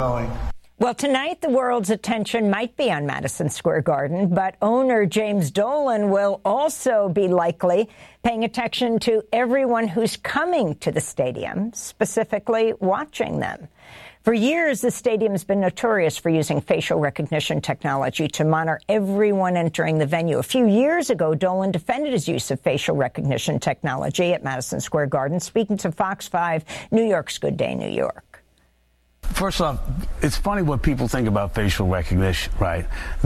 Well, tonight the world's attention might be on Madison Square Garden, but owner James Dolan will also be likely paying attention to everyone who's coming to the stadium, specifically watching them. For years, the stadium's been notorious for using facial recognition technology to monitor everyone entering the venue. A few years ago, Dolan defended his use of facial recognition technology at Madison Square Garden, speaking to Fox 5 New York's Good Day New York. First off, it's funny what people think about facial recognition, right?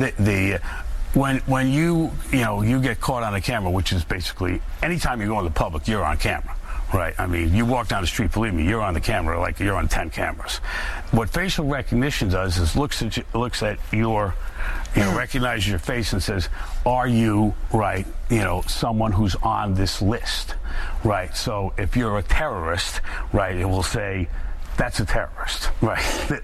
When you get caught on a camera, which is basically anytime you go in the public, you're on camera, right? I mean, you walk down the street, believe me, you're on the camera like you're on 10 cameras. What facial recognition does is looks at your, recognizes your face and says, are you, right, someone who's on this list, right? So if you're a terrorist, right, it will say, that's a terrorist, right?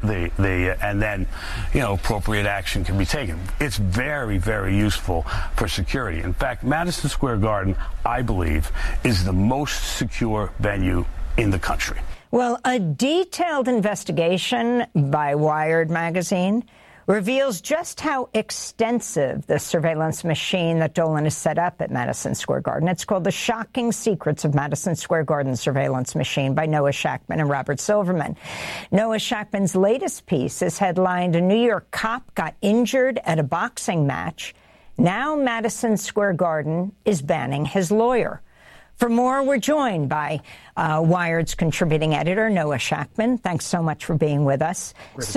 And then, appropriate action can be taken. It's very, very useful for security. In fact, Madison Square Garden, I believe, is the most secure venue in the country. Well, a detailed investigation by Wired magazine reveals just how extensive the surveillance machine that Dolan has set up at Madison Square Garden. It's called The Shocking Secrets of Madison Square Garden Surveillance Machine by Noah Shachtman and Robert Silverman. Noah Shachtman's latest piece is headlined, "A New York Cop Got Injured at a Boxing Match. Now Madison Square Garden is banning his lawyer." For more, we're joined by Wired's contributing editor, Noah Shachtman. Thanks so much for being with us.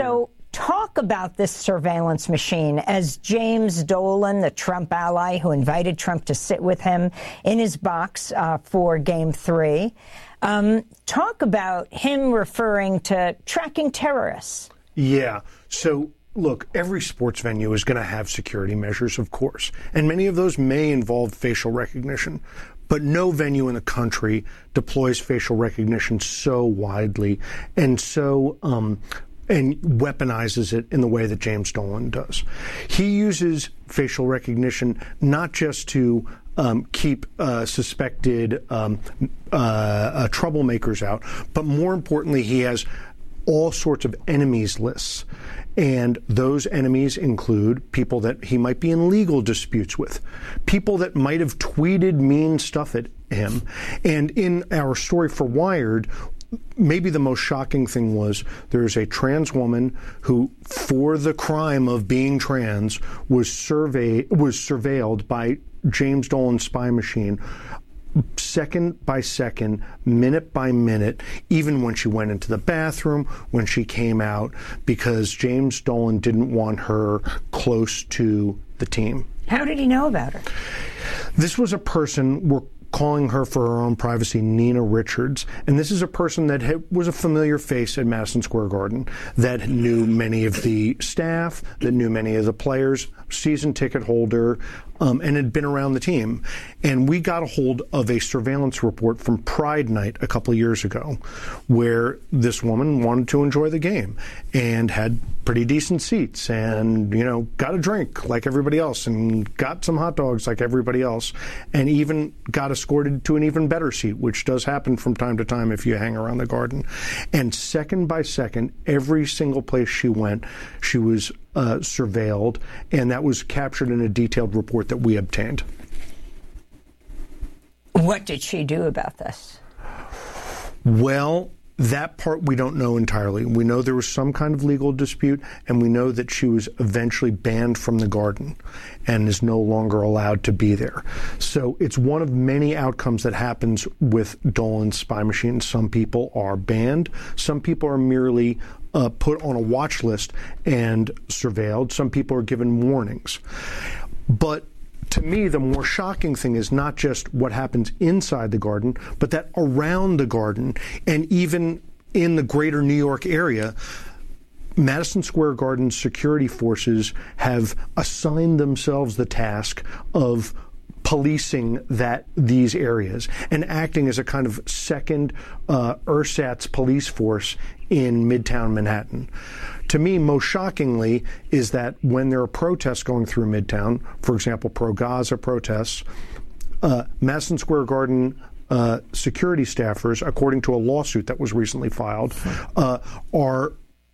Talk about this surveillance machine as James Dolan, the Trump ally who invited Trump to sit with him in his box for Game 3. Talk about him referring to tracking terrorists. Yeah. So, look, every sports venue is going to have security measures, of course, and many of those may involve facial recognition. But no venue in the country deploys facial recognition so widely and so and weaponizes it in the way that James Dolan does. He uses facial recognition not just to keep suspected troublemakers out, but more importantly, he has all sorts of enemies lists. And those enemies include people that he might be in legal disputes with, people that might have tweeted mean stuff at him. And in our story for Wired, maybe the most shocking thing was there's a trans woman who, for the crime of being trans, was surveilled by James Dolan's spy machine second by second, minute by minute, even when she went into the bathroom, when she came out, because James Dolan didn't want her close to the team. How did he know about her? This was a person, we're calling her for her own privacy, Nina Richards. And this is a person that was a familiar face at Madison Square Garden, that knew many of the staff, that knew many of the players, season ticket holder, and had been around the team. And we got a hold of a surveillance report from Pride Night a couple of years ago, where this woman wanted to enjoy the game and had pretty decent seats and, got a drink like everybody else and got some hot dogs like everybody else, and even got escorted to an even better seat, which does happen from time to time if you hang around the Garden. And second by second, every single place she went, she was surveilled, and that was captured in a detailed report that we obtained. What did she do about this? Well, that part we don't know entirely. We know there was some kind of legal dispute, and we know that she was eventually banned from the Garden and is no longer allowed to be there. So it's one of many outcomes that happens with Dolan's spy machine. Some people are banned. Some people are merely put on a watch list and surveilled. Some people are given warnings. But to me, the more shocking thing is not just what happens inside the Garden, but that around the Garden and even in the greater New York area, Madison Square Garden security forces have assigned themselves the task of policing these areas and acting as a kind of second ersatz police force in Midtown Manhattan. To me, most shockingly, is that when there are protests going through Midtown, for example, pro-Gaza protests, Madison Square Garden security staffers, according to a lawsuit that was recently filed, are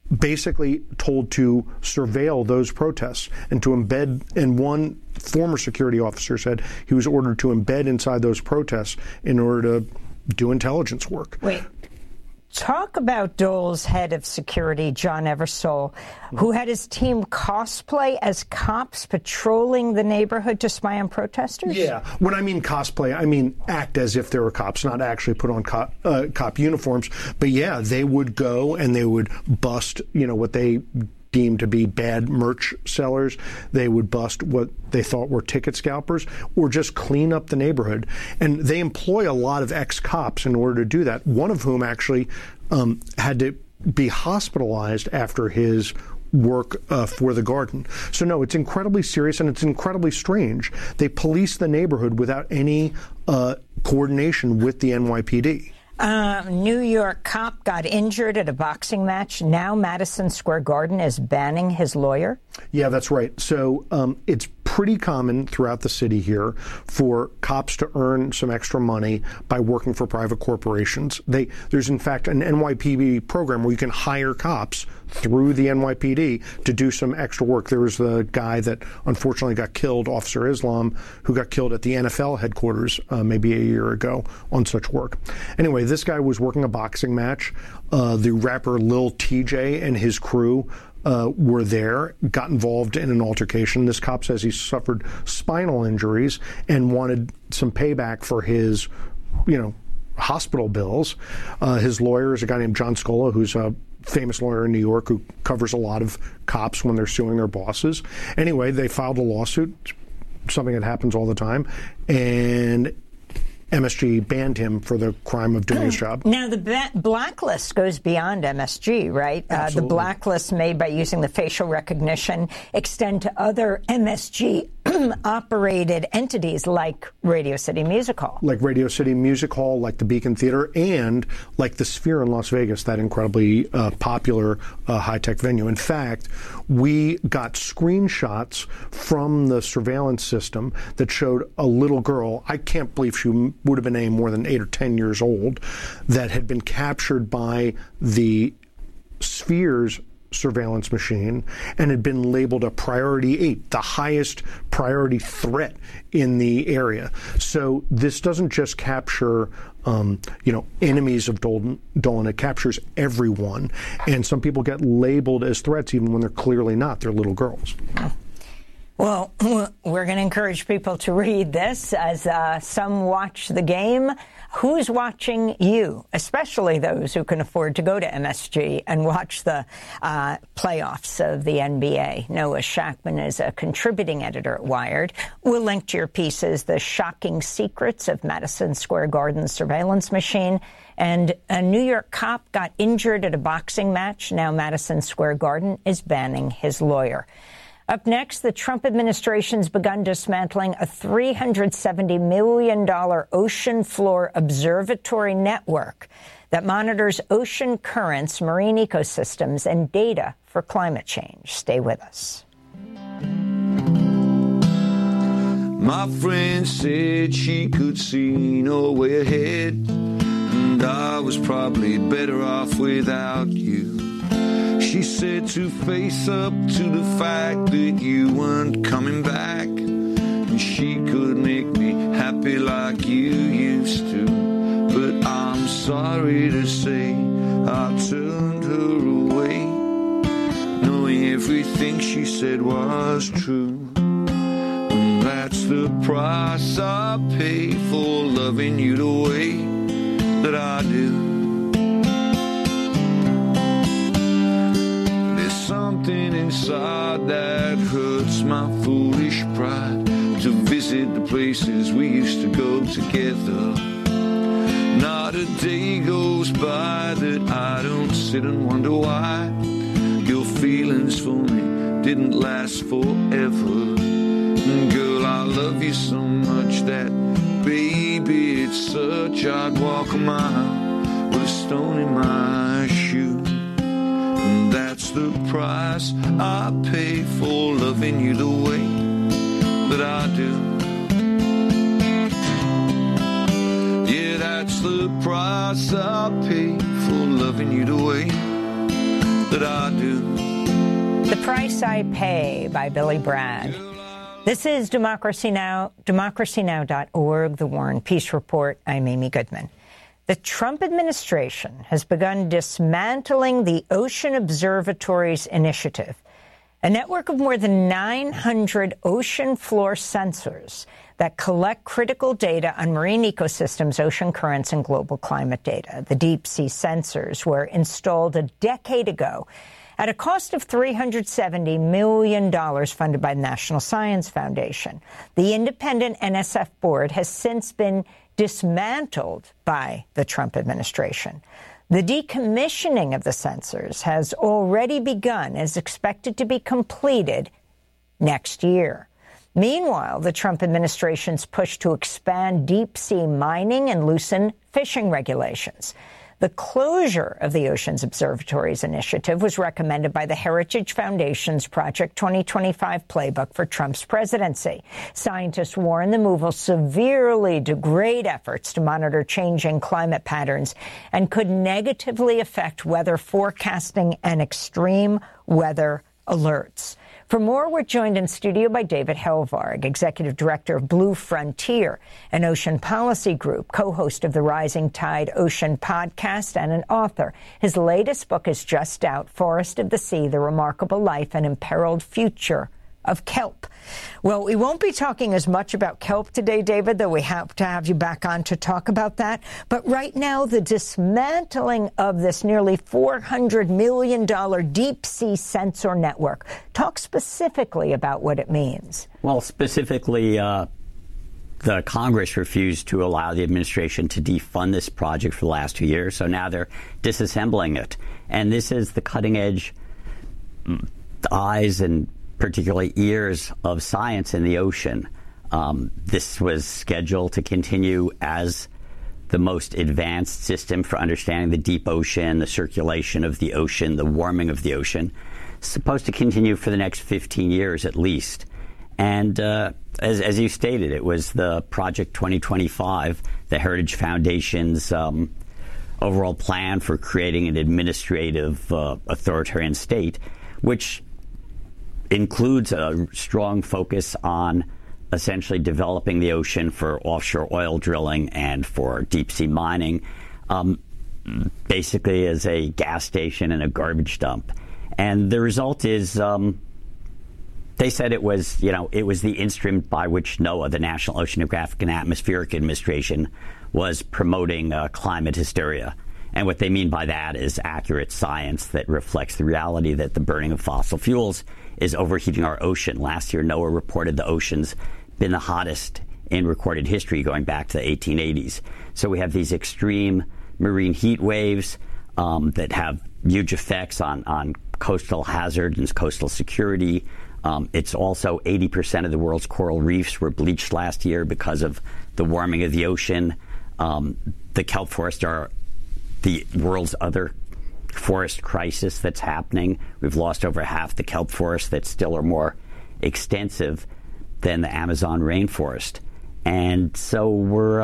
basically told to surveil those protests and to embed, and one former security officer said he was ordered to embed inside those protests in order to do intelligence work. Wait. Talk about Dole's head of security, John Eversole, who had his team cosplay as cops patrolling the neighborhood to spy on protesters? Yeah. When I mean cosplay, I mean act as if they were cops, not actually put on cop uniforms. But yeah, they would go and they would bust, what they deemed to be bad merch sellers. They would bust what they thought were ticket scalpers or just clean up the neighborhood. And they employ a lot of ex-cops in order to do that, one of whom actually had to be hospitalized after his work for the Garden. So no, it's incredibly serious and it's incredibly strange. They police the neighborhood without any coordination with the NYPD. New York cop got injured at a boxing match. Now Madison Square Garden is banning his lawyer. Yeah, that's right. So it's pretty common throughout the city here for cops to earn some extra money by working for private corporations. There's in fact an NYPD program where you can hire cops through the NYPD to do some extra work. There was the guy that unfortunately got killed, Officer Islam, who got killed at the NFL headquarters maybe a year ago on such work. Anyway, this guy was working a boxing match. The rapper Lil TJ and his crew were there, got involved in an altercation. This cop says he suffered spinal injuries and wanted some payback for his, hospital bills. His lawyer is a guy named John Scola, who's a famous lawyer in New York who covers a lot of cops when they're suing their bosses. Anyway, they filed a lawsuit, something that happens all the time, and MSG banned him for the crime of doing his job. Now, the blacklist goes beyond MSG, right? The blacklist made by using the facial recognition extend to other MSG-operated entities like Radio City Music Hall. Like Radio City Music Hall, like the Beacon Theater, and like the Sphere in Las Vegas, that incredibly popular high-tech venue. In fact, we got screenshots from the surveillance system that showed a little girl, I can't believe she would have been any more than 8 or 10 years old, that had been captured by the Sphere's surveillance machine and had been labeled a priority 8, the highest priority threat in the area. So this doesn't just capture enemies of Dolan, it captures everyone. And some people get labeled as threats even when they're clearly not. They're little girls. Well, we're going to encourage people to read this as some watch the game. Who's watching you, especially those who can afford to go to MSG and watch the playoffs of the NBA? Noah Shackman is a contributing editor at Wired. We'll link to your pieces, The Shocking Secrets of Madison Square Garden's Surveillance Machine, and a New York cop got injured at a boxing match. Now Madison Square Garden is banning his lawyer. Up next, the Trump administration's begun dismantling a $370 million ocean floor observatory network that monitors ocean currents, marine ecosystems, and data for climate change. Stay with us. My friend said she could see no way ahead, and I was probably better off without you. She said to face up to the fact that you weren't coming back, and she could make me happy like you used to. But I'm sorry to say I turned her away, knowing everything she said was true. And that's the price I pay for loving you the way that I do. Something inside that hurts my foolish pride to visit the places we used to go together. Not a day goes by that I don't sit and wonder why your feelings for me didn't last forever. And girl, I love you so much that, baby, it's such I'd walk a mile with a stone in my shoe. And that's the price I pay for loving you the way that I do. Yeah, that's the price I pay for loving you the way that I do. The Price I Pay by Billy Bragg. This is Democracy Now!, democracynow.org, The War and Peace Report. I'm Amy Goodman. The Trump administration has begun dismantling the Ocean Observatories Initiative, a network of more than 900 ocean floor sensors that collect critical data on marine ecosystems, ocean currents, and global climate data. The deep sea sensors were installed a decade ago at a cost of $370 million funded by the National Science Foundation. The independent NSF board has since been dismantled by the Trump administration. The decommissioning of the sensors has already begun, is expected to be completed next year. Meanwhile, the Trump administration's push to expand deep-sea mining and loosen fishing regulations. The closure of the Oceans Observatories Initiative was recommended by the Heritage Foundation's Project 2025 playbook for Trump's presidency. Scientists warn the move will severely degrade efforts to monitor changing climate patterns and could negatively affect weather forecasting and extreme weather alerts. For more, we're joined in studio by David Helvarg, Executive Director of Blue Frontier, an ocean policy group, co-host of the Rising Tide Ocean podcast, and an author. His latest book is just out, Forest of the Sea, The Remarkable Life and Imperiled Future of Kelp. Well, we won't be talking as much about kelp today, David, though we have to have you back on to talk about that. But right now, the dismantling of this nearly $400 million deep-sea sensor network. Talk specifically about what it means. Well, specifically, the Congress refused to allow the administration to defund this project for the last 2 years, so now they're disassembling it. And this is the cutting-edge eyes and particularly ears of science in the ocean. This was scheduled to continue as the most advanced system for understanding the deep ocean, the circulation of the ocean, the warming of the ocean. It's supposed to continue for the next 15 years at least. And as you stated, it was the Project 2025, the Heritage Foundation's overall plan for creating an administrative authoritarian state, which includes a strong focus on essentially developing the ocean for offshore oil drilling and for deep-sea mining, basically as a gas station and a garbage dump. And the result is they said it was the instrument by which NOAA, the National Oceanographic and Atmospheric Administration, was promoting climate hysteria. And what they mean by that is accurate science that reflects the reality that the burning of fossil fuels is overheating our ocean. Last year, NOAA reported the ocean's been the hottest in recorded history going back to the 1880s. So we have these extreme marine heat waves that have huge effects on coastal hazards and coastal security. It's also 80% of the world's coral reefs were bleached last year because of the warming of the ocean. The kelp forests are the world's other forest crisis that's happening. We've lost over half the kelp forests that still are more extensive than the Amazon rainforest. And so we're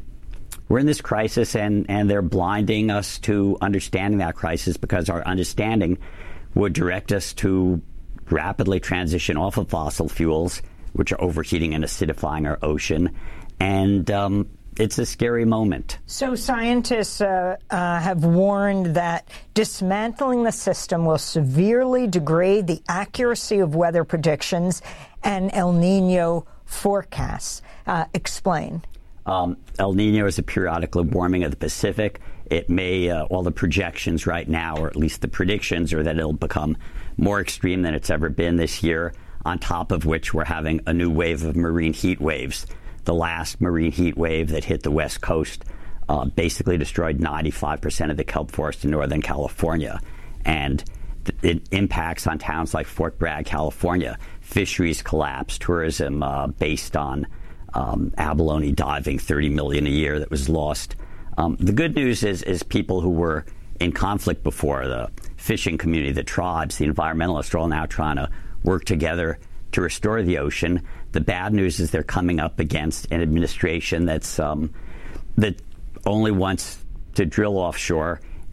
in this crisis, and they're blinding us to understanding that crisis, because our understanding would direct us to rapidly transition off of fossil fuels, which are overheating and acidifying our ocean. And it's a scary moment. So scientists have warned that dismantling the system will severely degrade the accuracy of weather predictions and El Nino forecasts. Explain. El Nino is a periodical warming of the Pacific. It may, all the projections right now, or at least the predictions, are that it'll become more extreme than it's ever been this year, on top of which we're having a new wave of marine heat waves. The last marine heat wave that hit the West Coast basically destroyed 95% of the kelp forest in Northern California. And it impacts on towns like Fort Bragg, California. Fisheries collapse, tourism based on abalone diving, $30 million a year that was lost. The good news is people who were in conflict before, the fishing community, the tribes, the environmentalists, are all now trying to work together to restore the ocean. The bad news is they're coming up against an administration that only wants to drill offshore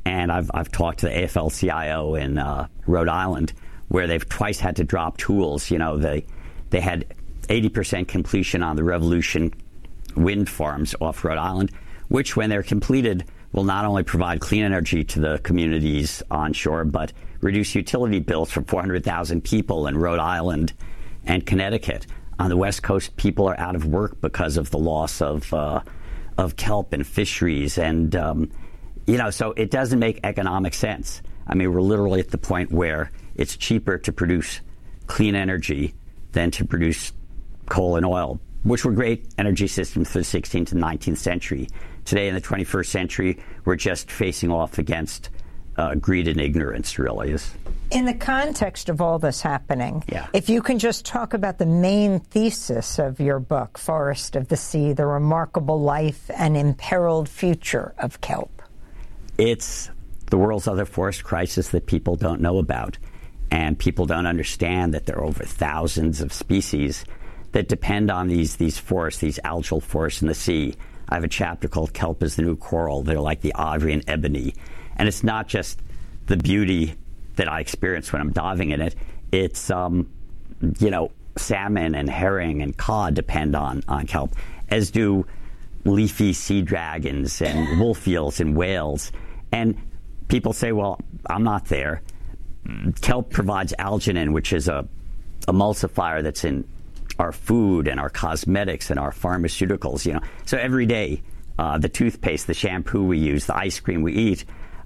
And I've talked to the AFL-CIO in Rhode Island, where they've twice had to drop tools. They had 80% completion on the Revolution wind farms off Rhode Island, which, when they're completed, will not only provide clean energy to the communities onshore, but reduce utility bills for 400,000 people in Rhode Island and Connecticut. On the West Coast, people are out of work because of the loss of kelp and fisheries, and so it doesn't make economic sense. I mean, we're literally at the point where it's cheaper to produce clean energy than to produce coal and oil, which were great energy systems for the 16th and 19th century. Today, in the 21st century, we're just facing off against greed and ignorance, really. In the context of all this happening, yeah. If you can just talk about the main thesis of your book, Forest of the Sea, The Remarkable Life and Imperiled Future of Kelp. It's the world's other forest crisis that people don't know about. And people don't understand that there are over thousands of species that depend on these forests, these algal forests in the sea. I have a chapter called Kelp is the New Coral. They're like the ivory and ebony. And it's not just the beauty that I experience when I'm diving in it. It's, salmon and herring and cod depend on kelp, as do leafy sea dragons and wolf eels and whales. And people say, well, I'm not there. Kelp provides alginin, which is a emulsifier that's in our food and our cosmetics and our pharmaceuticals. So every day, the toothpaste, the shampoo we use, the ice cream we eat,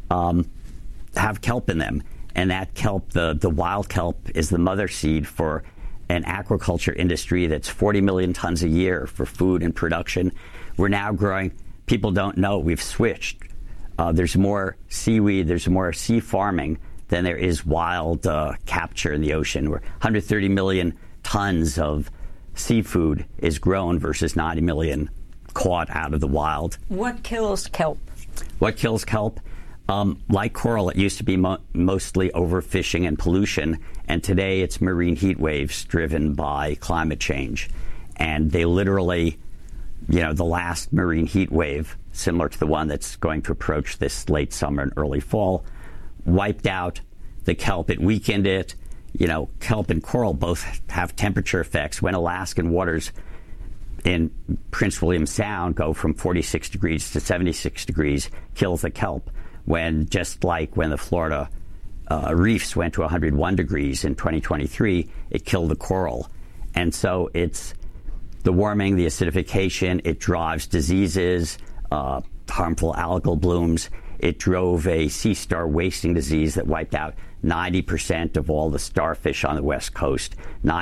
have kelp in them. And that kelp, the wild kelp, is the mother seed for an aquaculture industry that's 40 million tons a year for food and production. We're now growing. People don't know. We've switched. There's more seaweed. There's more sea farming than there is wild capture in the ocean. Where 130 million tons of seafood is grown versus 90 million caught out of the wild. What kills kelp? What kills kelp? Like coral, it used to be mostly overfishing and pollution, and today it's marine heat waves driven by climate change. And they literally, the last marine heat wave, similar to the one that's going to approach this late summer and early fall, wiped out the kelp. It weakened it. Kelp and coral both have temperature effects. When Alaskan waters in Prince William Sound go from 46 degrees to 76 degrees, kills the kelp. Just like when the Florida reefs went to 101 degrees in 2023, it killed the coral. And so it's the warming, the acidification, it drives diseases, harmful algal blooms. It drove a sea star wasting disease that wiped out 90% of all the starfish on the West Coast,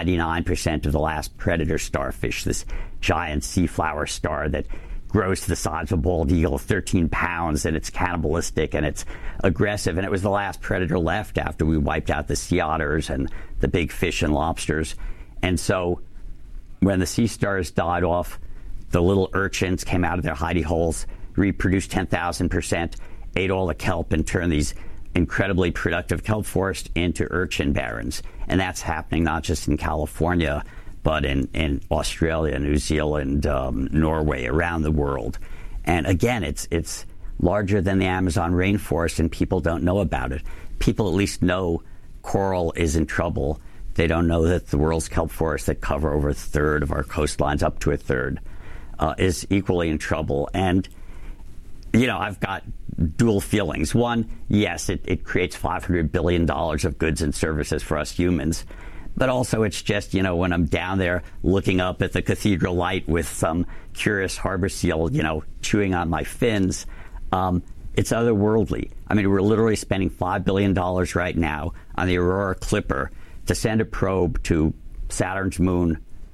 99% of the last predator starfish, this giant sea flower star that grows to the size of a bald eagle, 13 pounds, and it's cannibalistic and it's aggressive. And it was the last predator left after we wiped out the sea otters and the big fish and lobsters. And so when the sea stars died off, the little urchins came out of their hidey holes, reproduced 10,000%, ate all the kelp, and turned these incredibly productive kelp forests into urchin barrens. And that's happening not just in California, but in Australia, New Zealand, Norway, around the world. And again, it's larger than the Amazon rainforest, and people don't know about it. People at least know coral is in trouble. They don't know that the world's kelp forests that cover over a third of our coastlines, up to a third, is equally in trouble. And, I've got dual feelings. One, yes, it creates $500 billion of goods and services for us humans. But also it's just, when I'm down there looking up at the cathedral light with some curious harbor seal, chewing on my fins, it's otherworldly. I mean, we're literally spending $5 billion right now on the Aurora Clipper to send a probe to Saturn's moon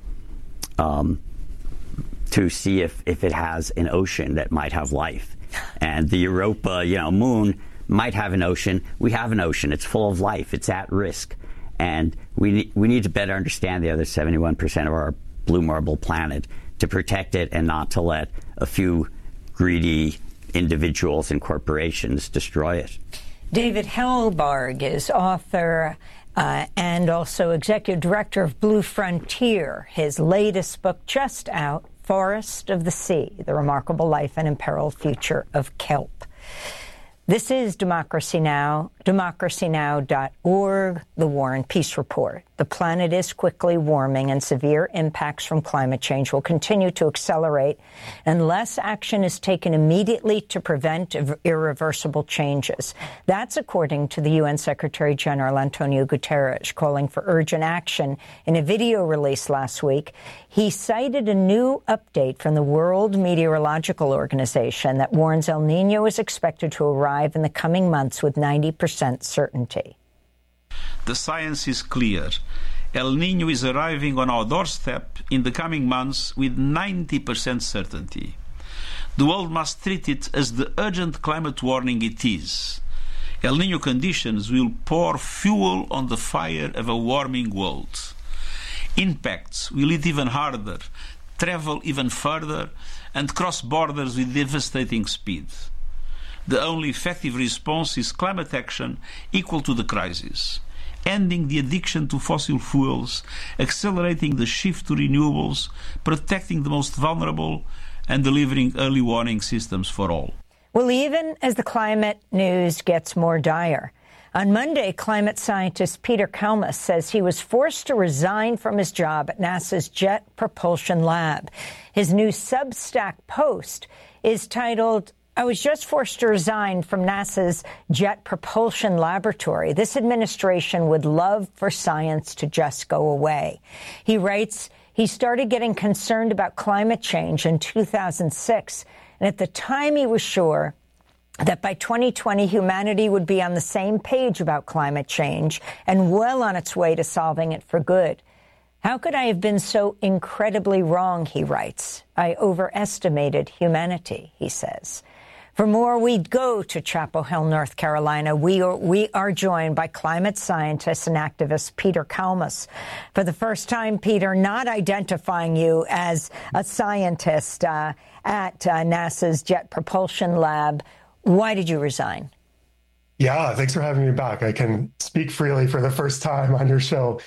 to see if it has an ocean that might have life. And the Europa, moon might have an ocean. We have an ocean. It's full of life. It's at risk. And we need to better understand the other 71% of our blue marble planet to protect it and not to let a few greedy individuals and corporations destroy it. David Hellbarg is author and also executive director of Blue Frontier. His latest book just out, Forest of the Sea, The Remarkable Life and Imperiled Future of Kelp. This is Democracy Now!, democracynow.org, The War and Peace Report. The planet is quickly warming, and severe impacts from climate change will continue to accelerate unless action is taken immediately to prevent irreversible changes. That's according to the UN Secretary General Antonio Guterres, calling for urgent action in a video release last week. He cited a new update from the World Meteorological Organization that warns El Niño is expected to arrive in the coming months with 90% certainty. The science is clear. El Niño is arriving on our doorstep in the coming months with 90% certainty. The world must treat it as the urgent climate warning it is. El Niño conditions will pour fuel on the fire of a warming world. Impacts will hit even harder, travel even further, and cross borders with devastating speed. The only effective response is climate action equal to the crisis, ending the addiction to fossil fuels, accelerating the shift to renewables, protecting the most vulnerable, and delivering early warning systems for all. Well, even as the climate news gets more dire, on Monday, climate scientist Peter Kalmus says he was forced to resign from his job at NASA's Jet Propulsion Lab. His new Substack post is titled, "I was just forced to resign from NASA's Jet Propulsion Laboratory. This administration would love for science to just go away." He writes he started getting concerned about climate change in 2006, and at the time he was sure that by 2020 humanity would be on the same page about climate change and well on its way to solving it for good. "How could I have been so incredibly wrong?" he writes. "I overestimated humanity," he says. For more, we go to Chapel Hill, North Carolina. We are joined by climate scientist and activist Peter Kalmus. For the first time, Peter, not identifying you as a scientist at NASA's Jet Propulsion Lab. Why did you resign? Yeah, thanks for having me back. I can speak freely for the first time on your show.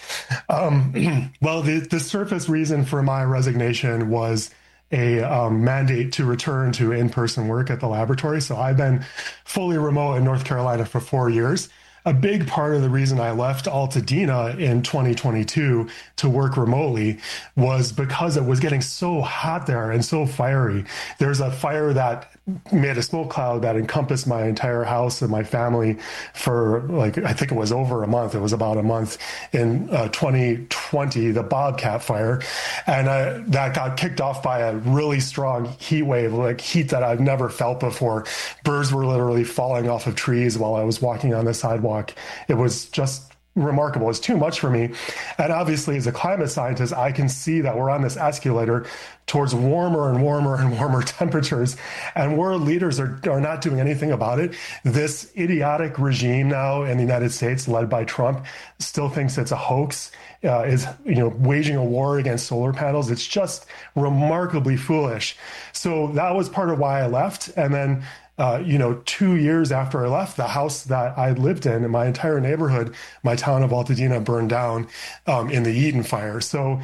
Well, the surface reason for my resignation was a mandate to return to in-person work at the laboratory. So I've been fully remote in North Carolina for 4 years. A big part of the reason I left Altadena in 2022 to work remotely was because it was getting so hot there and so fiery. There's a fire that made a smoke cloud that encompassed my entire house and my family for, I think it was over a month. It was about a month in 2020, the Bobcat fire. And that got kicked off by a really strong heat wave, heat that I've never felt before. Birds were literally falling off of trees while I was walking on the sidewalk. It was just remarkable. It's too much for me. And obviously, as a climate scientist, I can see that we're on this escalator towards warmer and warmer and warmer temperatures, and world leaders are not doing anything about it. This idiotic regime now in the United States, led by Trump, still thinks it's a hoax, is waging a war against solar panels. It's just remarkably foolish. So that was part of why I left. And then 2 years after I left, the house that I lived in my entire neighborhood, my town of Altadena, burned down in the Eden fire. So,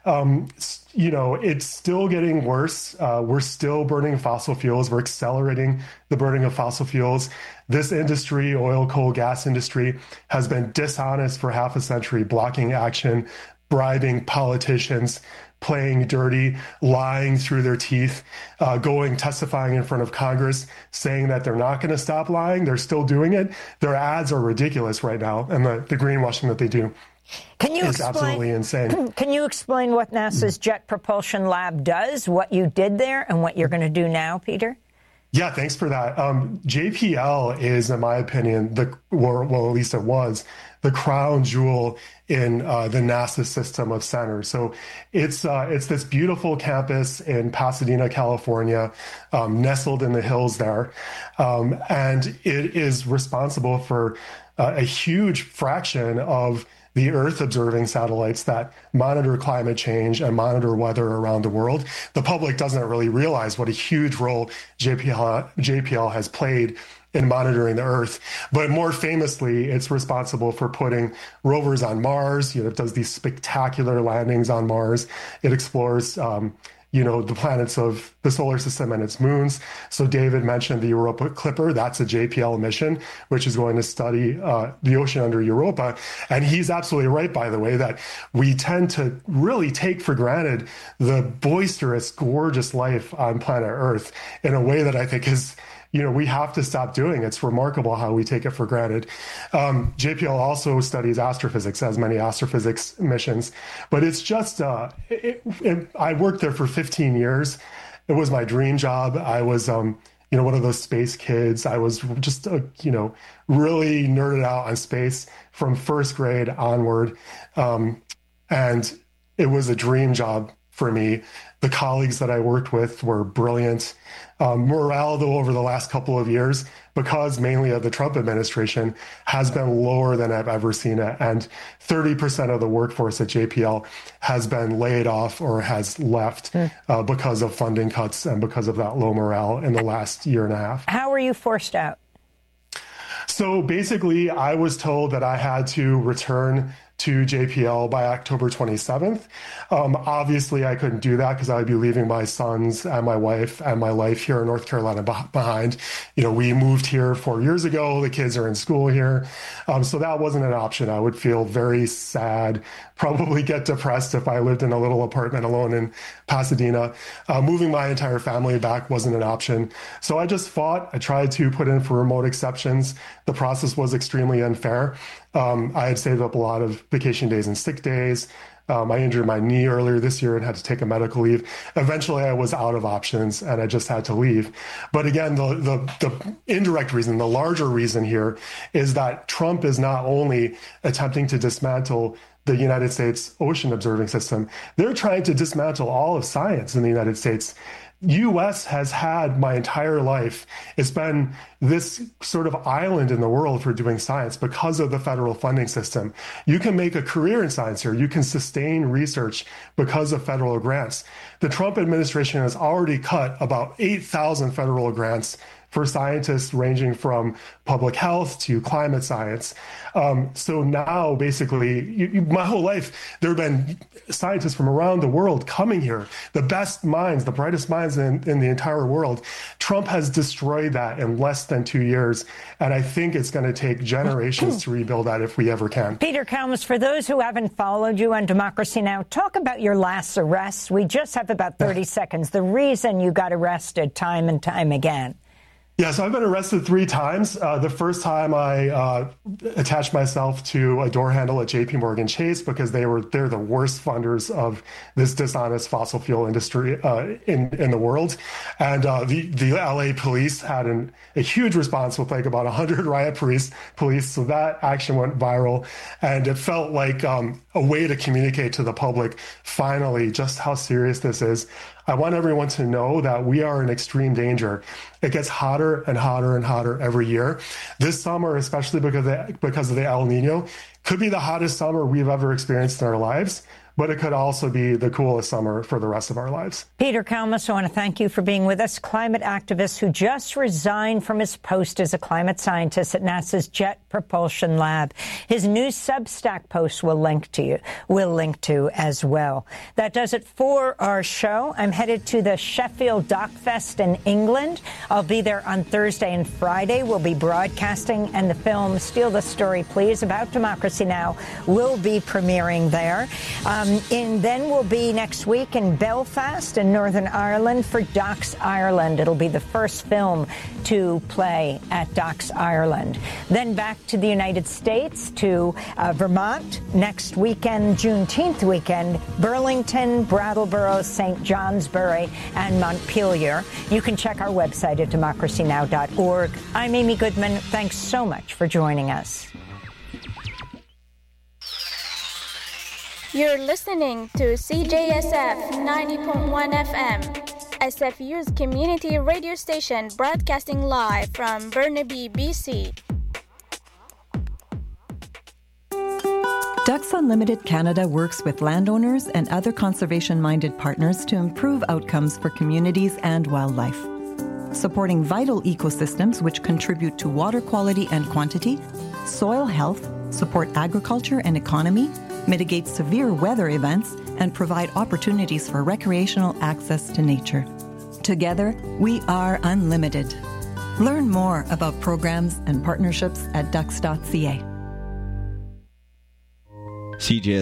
it's still getting worse. We're still burning fossil fuels. We're accelerating the burning of fossil fuels. This industry, oil, coal, gas industry, has been dishonest for half a century, blocking action, bribing politicians, playing dirty, lying through their teeth, testifying in front of Congress, saying that they're not going to stop lying. They're still doing it. Their ads are ridiculous right now, and the greenwashing that they do is absolutely insane. Can you explain what NASA's Jet Propulsion Lab does, what you did there, and what you're going to do now, Peter? Yeah, thanks for that. JPL is, in my opinion, at least it was, the crown jewel in the NASA system of centers. So it's this beautiful campus in Pasadena, California, nestled in the hills there. And it is responsible for a huge fraction of the Earth-observing satellites that monitor climate change and monitor weather around the world. The public doesn't really realize what a huge role JPL has played in monitoring the Earth. But more famously, it's responsible for putting rovers on Mars. It does these spectacular landings on Mars. It explores the planets of the solar system and its moons. So David mentioned the Europa Clipper. That's a JPL mission, which is going to study the ocean under Europa. And he's absolutely right, by the way, that we tend to really take for granted the boisterous, gorgeous life on planet Earth in a way that I think is, we have to stop doing. It's remarkable how we take it for granted. JPL also studies astrophysics, as many astrophysics missions, but it's just, I worked there for 15 years. It was my dream job. I was, one of those space kids. I was just, really nerded out on space from first grade onward. And it was a dream job for me. The colleagues that I worked with were brilliant. Morale, though, over the last couple of years, because mainly of the Trump administration, has been lower than I've ever seen it. And 30% of the workforce at JPL has been laid off or has left because of funding cuts and because of that low morale in the last year and a half. How were you forced out? So basically, I was told that I had to return to JPL by October 27th. Obviously, I couldn't do that because I would be leaving my sons and my wife and my life here in North Carolina behind. We moved here 4 years ago. The kids are in school here. So that wasn't an option. I would feel very sad, probably get depressed if I lived in a little apartment alone in Pasadena. Moving my entire family back wasn't an option. So I just fought. I tried to put in for remote exceptions. The process was extremely unfair. I had saved up a lot of vacation days and sick days. I injured my knee earlier this year and had to take a medical leave. Eventually, I was out of options and I just had to leave. But again, the indirect reason, the larger reason here is that Trump is not only attempting to dismantle the United States ocean observing system, they're trying to dismantle all of science in the United States. U.S. has had my entire life. It's been this sort of island in the world for doing science because of the federal funding system. You can make a career in science here. You can sustain research because of federal grants. The Trump administration has already cut about 8,000 federal grants for scientists ranging from public health to climate science. So now, basically, my whole life, there have been scientists from around the world coming here, the best minds, the brightest minds in the entire world. Trump has destroyed that in less than 2 years, and I think it's going to take generations to rebuild that if we ever can. Peter Kalmus, for those who haven't followed you on Democracy Now!, talk about your last arrests. We just have about 30 seconds. The reason you got arrested time and time again. Yeah, so I've been arrested 3 times. The first time I attached myself to a door handle at JP Morgan Chase because they're the worst funders of this dishonest fossil fuel industry in the world. And the LA police had a huge response with like about 100 riot police. So that action went viral. And it felt like a way to communicate to the public, finally, just how serious this is. I want everyone to know that we are in extreme danger. It gets hotter and hotter and hotter every year. This summer, especially because of the El Nino, could be the hottest summer we've ever experienced in our lives, but it could also be the coolest summer for the rest of our lives. Peter Kalmus, I want to thank you for being with us. Climate activist who just resigned from his post as a climate scientist at NASA's Jet Propulsion Lab. His new Substack post we'll link to as well. That does it for our show. I'm headed to the Sheffield Doc Fest in England. I'll be there on Thursday and Friday. We'll be broadcasting, and the film Steal the Story, Please, about Democracy Now! Will be premiering there. And then we'll be next week in Belfast in Northern Ireland for Docs Ireland. It'll be the first film to play at Docs Ireland. Then back to the United States, to Vermont next weekend, Juneteenth weekend, Burlington, Brattleboro, St. Johnsbury, and Montpelier. You can check our website at democracynow.org. I'm Amy Goodman. Thanks so much for joining us. You're listening to CJSF 90.1 FM, SFU's community radio station broadcasting live from Burnaby, BC. Ducks Unlimited Canada works with landowners and other conservation-minded partners to improve outcomes for communities and wildlife. Supporting vital ecosystems which contribute to water quality and quantity, soil health, support agriculture and economy, mitigate severe weather events, and provide opportunities for recreational access to nature. Together, we are unlimited. Learn more about programs and partnerships at ducks.ca. CJS